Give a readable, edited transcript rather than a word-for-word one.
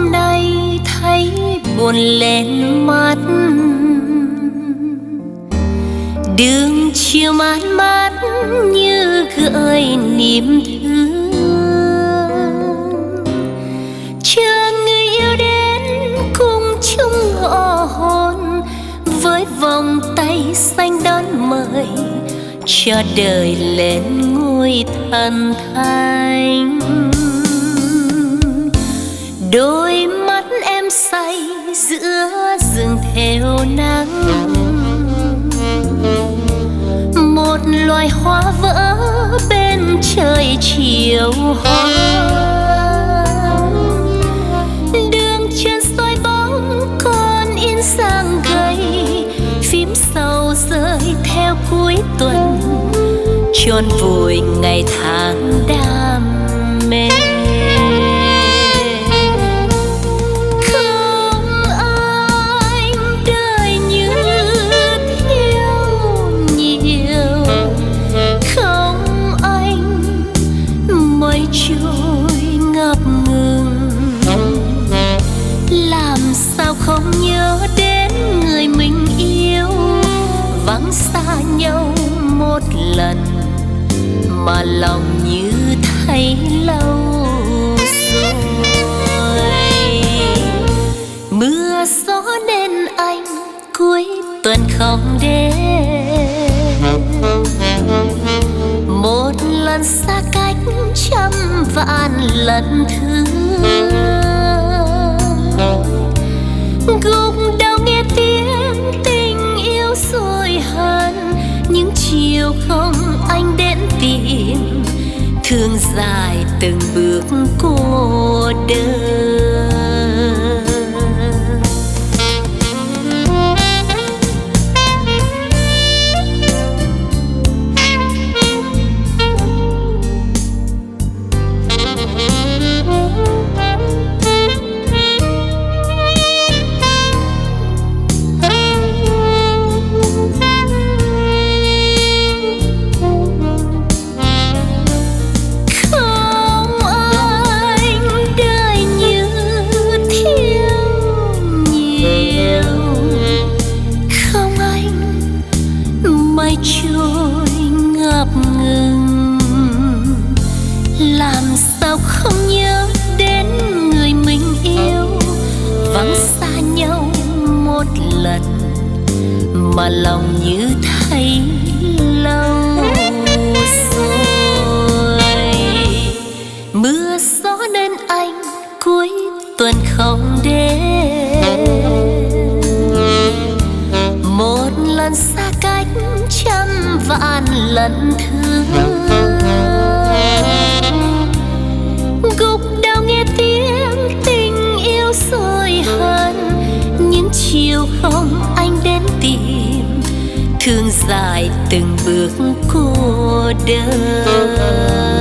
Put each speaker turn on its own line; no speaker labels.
nay thấy buồn lên mắt, đường chiều mát mát như gợi niềm thương. Chờ người yêu đến cùng chung ngọ hôn, với vòng tay xanh đón mời cho đời lên ngôi thần thánh. Đôi mắt em say giữa rừng theo nắng, một loài hoa vỡ bên trời chiều hoa. Đường chân soi bóng còn in dáng gầy, phím sầu rơi theo cuối tuần, chôn vùi ngày tháng đam mê. Trôi ngập ngừng, làm sao không nhớ đến người mình yêu, vắng xa nhau một lần mà lòng như thấy lâu rồi. Mưa gió nên anh cuối tuần không đến, một lần xa cách trăm vạn lần thương. Gục đầu nghe tiếng tình yêu rồi hờn, những chiều không anh đến tìm, thương dài từng bước cô đơn. Trôi ngập ngừng, làm sao không nhớ đến người mình yêu, vắng xa nhau một lần mà lòng như thấy lâu rồi. Mưa gió nên anh cuối tuần không đến, một lần xa cách trăm vạn lần thương. Gục đầu nghe tiếng tình yêu rồi hờn, những chiều không anh đến tìm, thương dài từng bước cô đơn.